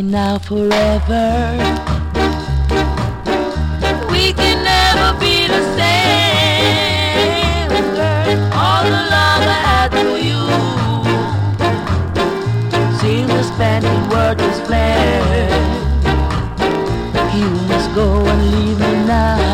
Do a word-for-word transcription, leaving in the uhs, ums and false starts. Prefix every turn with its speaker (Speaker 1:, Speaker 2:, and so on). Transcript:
Speaker 1: now forever. We can never be the same, girl. All the love I had for you seems to spend in worthless flame. You must go and leave me now.